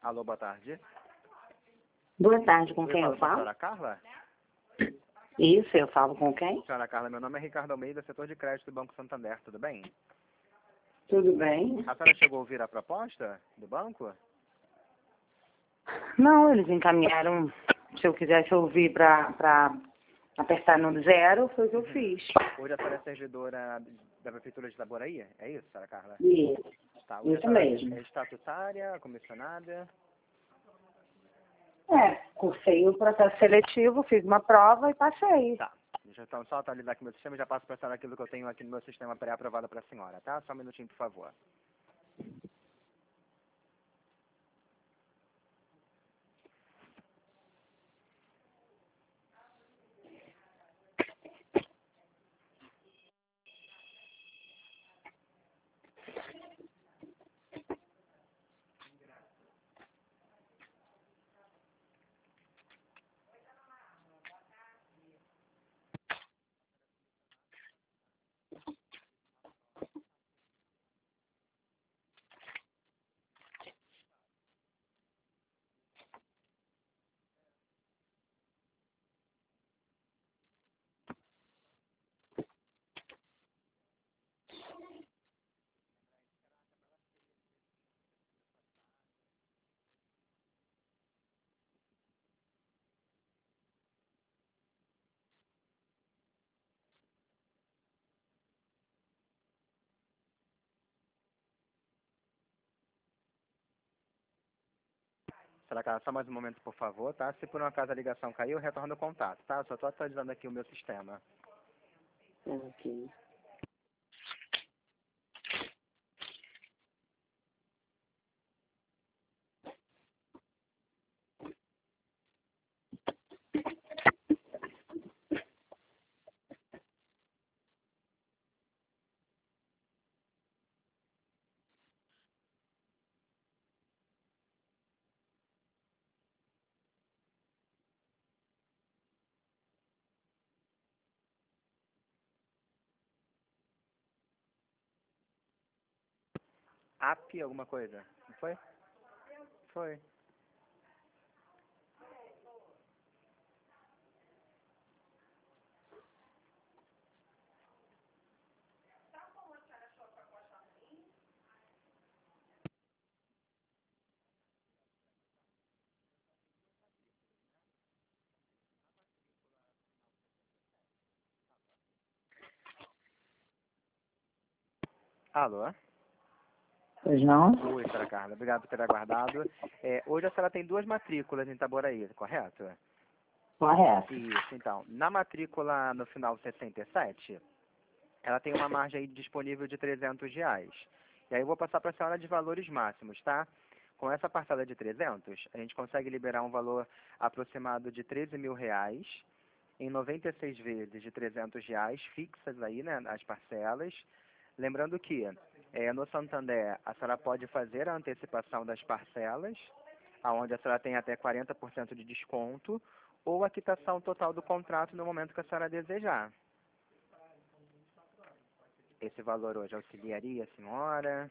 Alô, boa tarde. Boa tarde, com Eu quem eu falo com a falo? senhora Carla? Isso, eu falo com quem? Senhora Carla, meu nome é Ricardo Almeida, setor de crédito do Banco Santander, tudo bem? Tudo bem? A senhora chegou a ouvir a proposta do banco? Não, eles encaminharam, se eu quisesse ouvir para apertar no 0, foi o que eu fiz. Hoje a senhora é servidora da Prefeitura de Itaboraí? É isso, senhora Carla? Isso, Tá. Hoje a isso senhora mesmo. é estatutária, comissionada? Cursei o processo seletivo, fiz uma prova e passei. Tá. Deixa eu então só atualizar aqui meu sistema e já passo para a senhora aquilo que eu tenho aqui no meu sistema pré-aprovado para a senhora, tá? Só um minutinho, por favor. Senhora Carla, só mais um momento, por favor, tá? Se por um acaso a ligação caiu, eu retorno o contato, tá? Eu só estou atualizando aqui o meu sistema. Ok. App, alguma coisa? Não foi? Foi. Alô? Pois não? Oi, senhora Carla. Obrigado por ter aguardado. Hoje a senhora tem duas matrículas em Itaboraí, correto? Correto. Isso, então. Na matrícula no final 67, ela tem uma margem aí disponível de R$ 300. E aí eu vou passar para a senhora de valores máximos, tá? Com essa parcela de 300, a gente consegue liberar um valor aproximado de R$ 13.000 em 96 vezes de R$ 300, fixas aí, né, as parcelas. Lembrando que no Santander a senhora pode fazer a antecipação das parcelas, onde a senhora tem até 40% de desconto, ou a quitação total do contrato no momento que a senhora desejar. Esse valor hoje auxiliaria a senhora?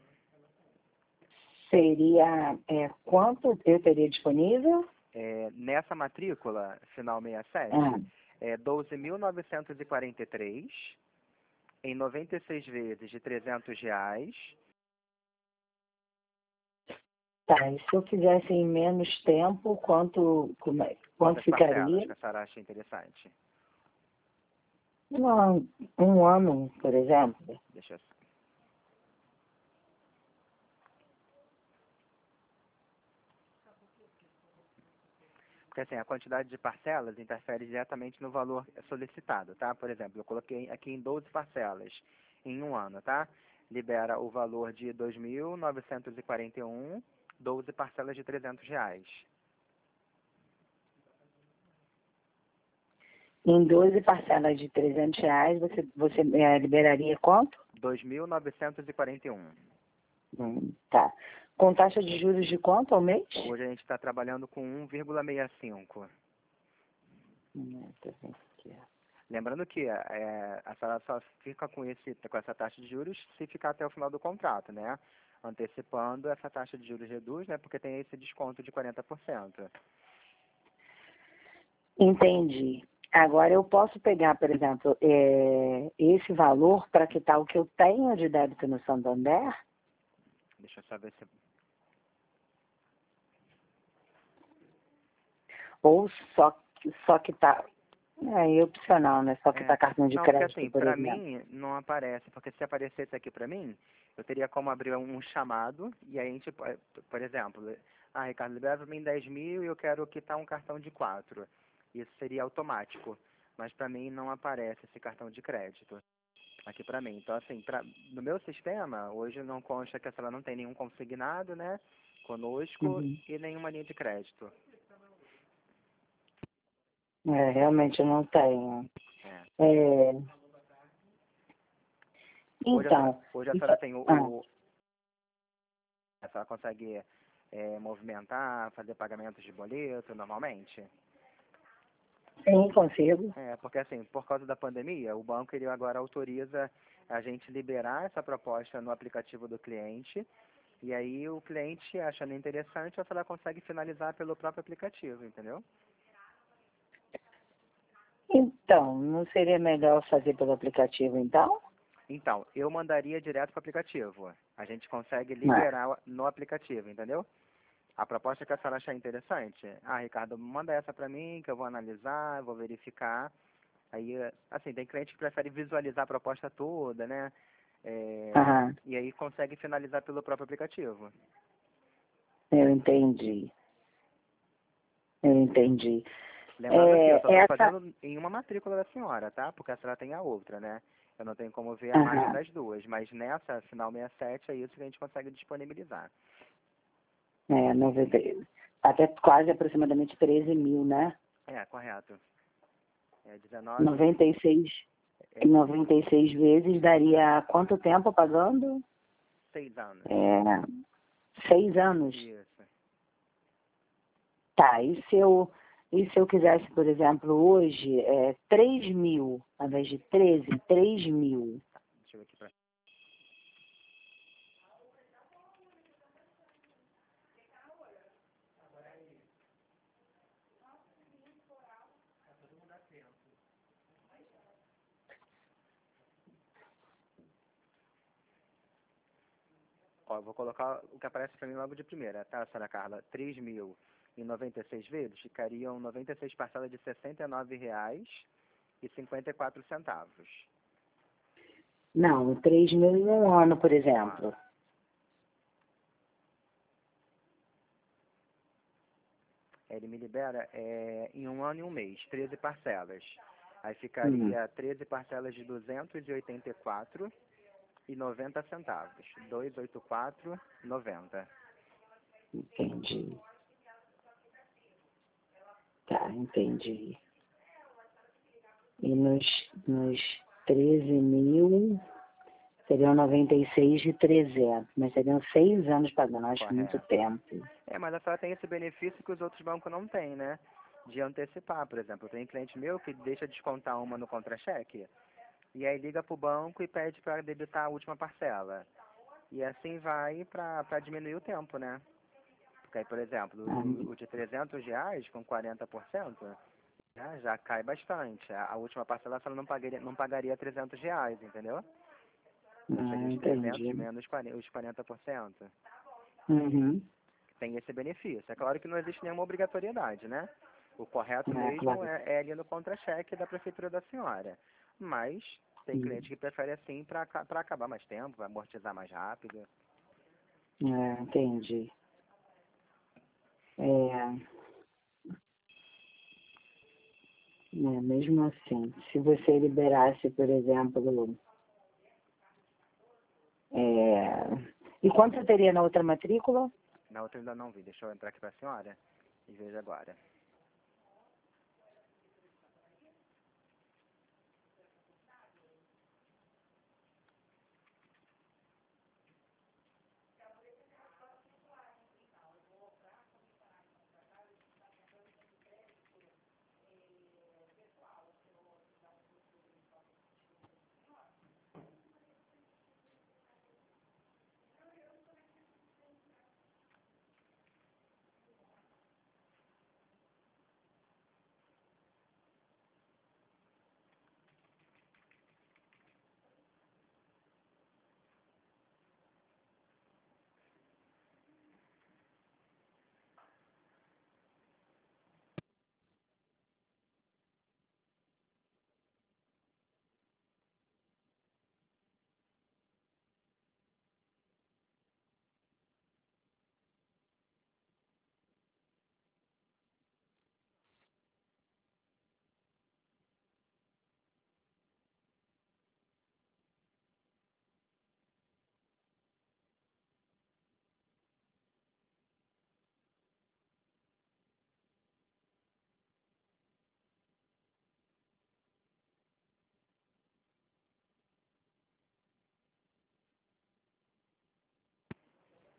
Seria, quanto eu teria disponível? Nessa matrícula, final 67, Ah, é 12.943 em 96 vezes de R$ 300. tá, e se eu fizesse em menos tempo, quanto Quantas parcelas ficaria? que a senhora acha interessante? Um ano, por exemplo. Deixa eu... Porque assim, a quantidade de parcelas interfere diretamente no valor solicitado, tá? Por exemplo, eu coloquei aqui em 12 parcelas em um ano, tá? Libera o valor de 2.941, 12 parcelas de R$ 300. Em 12 parcelas de R$ 300, você liberaria quanto? 2.941. Tá. Com taxa de juros de quanto ao mês? Hoje a gente está trabalhando com 1,65. Lembrando que a senhora só fica com essa taxa de juros se ficar até o final do contrato, né? Antecipando, essa taxa de juros reduz, né? Porque tem esse desconto de 40%. Entendi. Agora eu posso pegar, por exemplo, esse valor para quitar o que eu tenho de débito no Santander? Deixa eu só ver se... Ou só quitar... É opcional, né? Só quitar cartão de Não, porque crédito, assim, por pra exemplo. mim não aparece, porque se aparecesse aqui pra mim, eu teria como abrir um chamado, e aí a gente, por exemplo, Ricardo, libera pra mim 10 mil e eu quero quitar um cartão de 4. Isso seria automático, mas pra mim não aparece esse cartão de crédito aqui pra mim. Então assim, no meu sistema, hoje não consta que a senhora não tem nenhum consignado, né, conosco Uhum. e nenhuma linha de crédito. Realmente eu não tenho. É. É, então, Hoje a isso, senhora tem ah, a senhora consegue movimentar, fazer pagamentos de boleto normalmente? sim, consigo. Porque assim, por causa da pandemia, o banco ele agora autoriza a gente liberar essa proposta no aplicativo do cliente, e aí o cliente, achando interessante, a senhora consegue finalizar pelo próprio aplicativo, entendeu? Então, não seria melhor fazer pelo aplicativo, então? Então, eu mandaria direto para o aplicativo. A gente consegue Não. liberar no aplicativo, entendeu? A proposta que a senhora achar interessante, Ricardo, manda essa para mim, que eu vou analisar, vou verificar. Aí, assim, tem cliente que prefere visualizar a proposta toda, né? Aham, E aí consegue finalizar pelo próprio aplicativo. eu entendi. Eu entendi. Lembrando que eu só estou Essa. fazendo em uma matrícula da senhora, tá? Porque a senhora tem a outra, né? Eu não tenho como ver a margem Aham. das duas, mas nessa, final 67, é isso que a gente consegue disponibilizar. 90, até quase aproximadamente 13 mil, né? Correto. 19, 96, é, 96 vezes daria quanto tempo pagando? 6 anos. 6 anos. Isso. Tá, e se eu quisesse, por exemplo, hoje, 3 mil, ao invés de 13, 3 mil. Deixa eu ver aqui pra... Ó, eu vou colocar o que aparece para mim logo de primeira, tá, senhora Carla? 3 mil em 96 vezes, ficariam 96 parcelas de R$ 69,54. Não, 3 mil em um ano, por Um exemplo. ano. Ele me libera em um ano e um mês, 13 parcelas. Aí ficaria 13 parcelas de R$ 284,90. 284,90. Entendi. Tá, entendi. E nos 13 mil, seriam 96 de 300, mas seriam 6 anos pagando, acho muito Correto. tempo. Mas a senhora tem esse benefício que os outros bancos não têm, né? De antecipar, por exemplo. Tem cliente meu que deixa descontar uma no contra-cheque e aí liga para o banco e pede para debitar a última parcela. E assim vai para diminuir o tempo, né? Porque aí, por exemplo, Ah, o de R$ 300 com 40%, né, já cai bastante. A última parcela ela não pagaria R$ 300, entendeu? Então seria os 300 entendi. menos os 40%. Uhum. Tem esse benefício. É claro que não existe nenhuma obrigatoriedade, né? O correto mesmo Claro. é ali no contra-cheque da prefeitura da senhora. Mas tem cliente que prefere assim para acabar mais tempo, vai amortizar mais rápido. Entendi. É, mesmo assim, se você liberasse, por exemplo, e quanto eu teria na outra matrícula? Na outra eu ainda não vi. Deixa eu entrar aqui para a senhora e veja agora.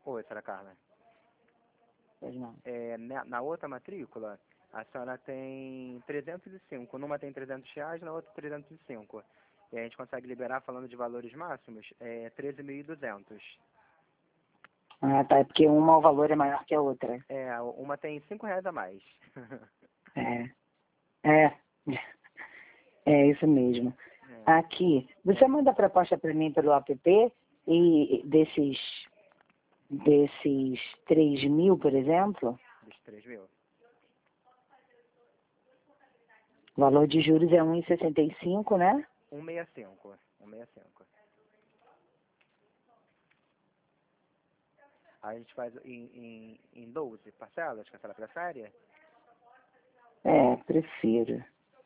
Oi, senhora Carla. Pois não. Na outra matrícula, a senhora tem 305. Numa tem R$ 300, na outra 305. E a gente consegue liberar, falando de valores máximos, 13.200. Ah, tá. É porque uma o valor é maior que a outra. Uma tem R$ 5 a mais. É. É. É isso mesmo. Aqui, você manda a proposta para mim pelo app e desses 3.000, por exemplo, Dos 3.000. o valor de juros é 1,65, né? 165. 165. Aí a gente faz em 12 parcelas, que a senhora prefere? É, prefiro.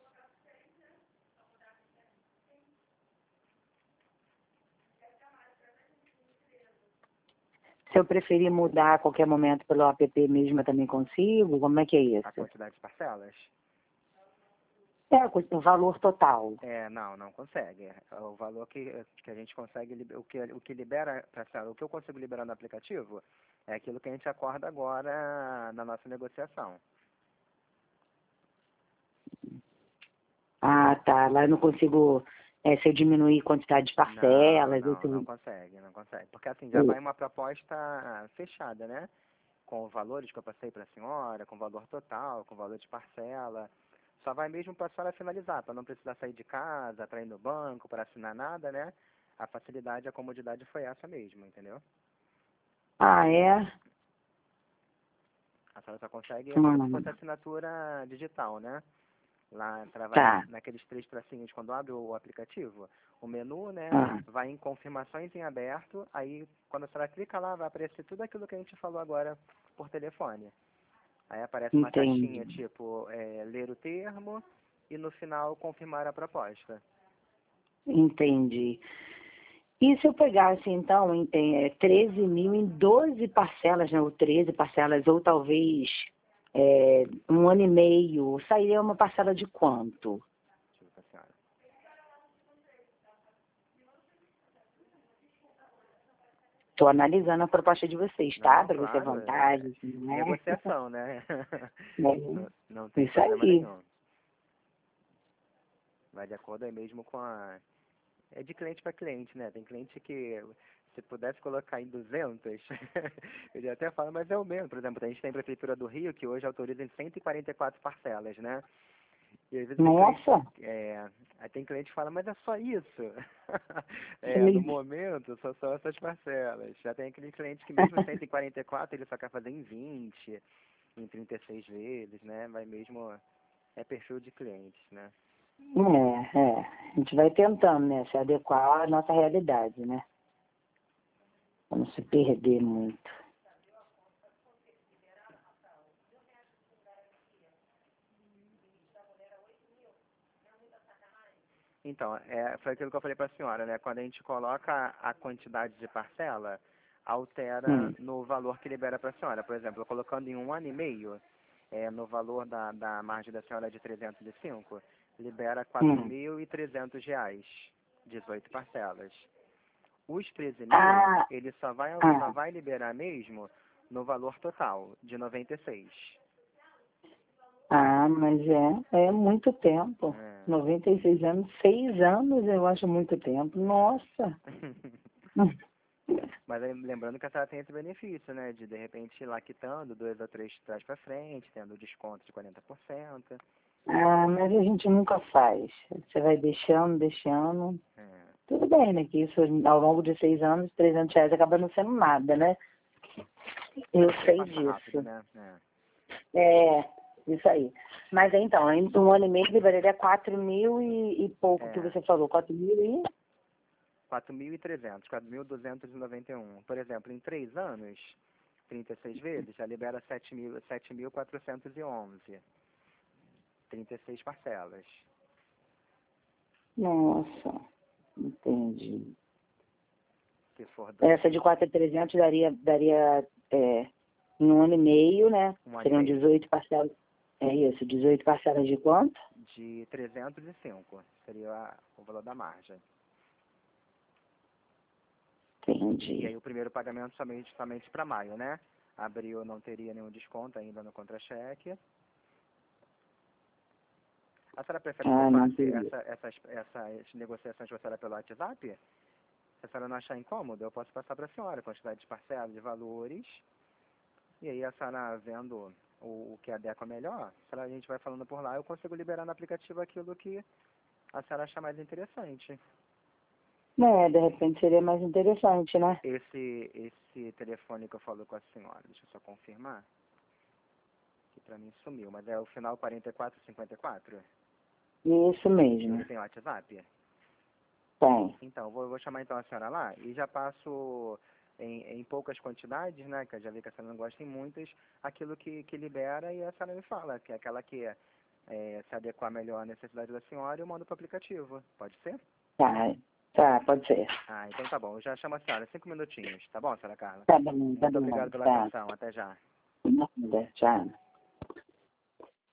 Se eu preferir mudar a qualquer momento pelo app mesmo, eu também consigo? Como é que é A isso? quantidade de parcelas? O valor total. Não consegue. O valor que a gente consegue, o que libera, o que eu consigo liberar no aplicativo é aquilo que a gente acorda agora na nossa negociação. Ah, tá. Lá eu não consigo, se eu diminuir a quantidade de parcelas. Não consegue. Porque assim, já vai uma proposta fechada, né? Com os valores que eu passei para a senhora, com o valor total, com o valor de parcela. Só vai mesmo para a senhora finalizar, para não precisar sair de casa, para ir no banco, para assinar nada, né? A facilidade, a comodidade foi essa mesmo, entendeu? Ah, é? A senhora só consegue, é como se fosse assinatura digital, né? Lá, Tá. naqueles 3 tracinhos, quando abre o aplicativo, o menu, né, Ah, vai em confirmações em aberto, aí quando a senhora clica lá, vai aparecer tudo aquilo que a gente falou agora por telefone. Aí aparece uma entendi. caixinha, tipo, ler o termo e no final confirmar a proposta. Entendi. E se eu pegasse, então, 13.000 em 12 parcelas, né? Ou 13 parcelas, ou talvez 1 ano e meio, sairia uma parcela de quanto? Deixa eu ver com a senhora. Estou analisando a proposta de vocês, tá? Não, Para ver se é claro, vantagem, se não é. negociação, né? Não tem Isso problema aí. nenhum. Vai de acordo aí mesmo com a... É de cliente para cliente, né? Tem cliente que, se pudesse colocar em 200, ele até fala, mas é o mesmo. Por exemplo, a gente tem a Prefeitura do Rio, que hoje autoriza em 144 parcelas, né? E às vezes Nossa! aí tem cliente que fala, mas é só isso. No Sim. momento, só essas parcelas. Já tem aquele cliente que mesmo 144, ele só quer fazer em 20, em 36 vezes, né? Vai mesmo, é perfil de clientes, né? A gente vai tentando, né? Se adequar à nossa realidade, né? Pra não se perder muito. Então, foi aquilo que eu falei para a senhora, né? Quando a gente coloca a quantidade de parcela, altera no valor que libera para a senhora. Por exemplo, colocando em 1 ano e meio, no valor da margem da senhora de 305, libera R$ 4.300, 18 parcelas. Os 13.000, ele só vai liberar mesmo no valor total, de 96. Ah, mas é muito tempo. É. 96 anos, 6 anos eu acho muito tempo. Nossa! Mas aí, lembrando que a senhora tem esse benefício, né? De repente, ir lá quitando 2 ou 3 trás para frente, tendo desconto de 40%. Ah, mas a gente nunca faz. Você vai deixando. É. Tudo bem, né? Que isso ao longo de 6 anos, R$ 300 acaba não sendo nada, né? Eu sei Passa rápido, disso. né? Isso aí. Mas então, em 1 ano e meio liberaria 4.000 e pouco que você falou. 4.000 e... 4.300, 4.291. Por exemplo, em 3 anos, 36 vezes, já libera 7.411. 36 parcelas. Nossa, entendi. Se for Essa de 4.300 daria em 1 ano e meio, né? Um ano e Seriam meio. 18 parcelas. É isso, 18 parcelas de quanto? De 305, seria o valor da margem. E Entendi. aí o primeiro pagamento somente para maio, né? Abril não teria nenhum desconto ainda no contra-cheque. A senhora prefere que eu Ah, não passe teria. essas negociações com a senhora pelo WhatsApp? Se a senhora não achar incômodo, eu posso passar para a senhora a quantidade de parcelas, de valores. E aí a senhora vendo o que adequa melhor, a gente vai falando por lá, eu consigo liberar no aplicativo aquilo que a senhora achar mais interessante. De repente seria mais interessante, né? Esse telefone que eu falo com a senhora, deixa eu só confirmar, que pra mim sumiu, mas é o final 4454? Isso mesmo. Ele tem WhatsApp? Tem. Então, eu vou chamar então a senhora lá e já passo em poucas quantidades, né, que eu já vi que a senhora não gosta em muitas, aquilo que libera e a senhora me fala, que é aquela que se adequar melhor à necessidade da senhora, eu mando pro aplicativo. Pode ser? Tá, pode ser. Ah, então tá bom. Eu já chamo a senhora. 5 minutinhos. Tá bom, senhora Carla? Tá bom, Muito obrigado pela tá. atenção. Até já. Nada, tchau.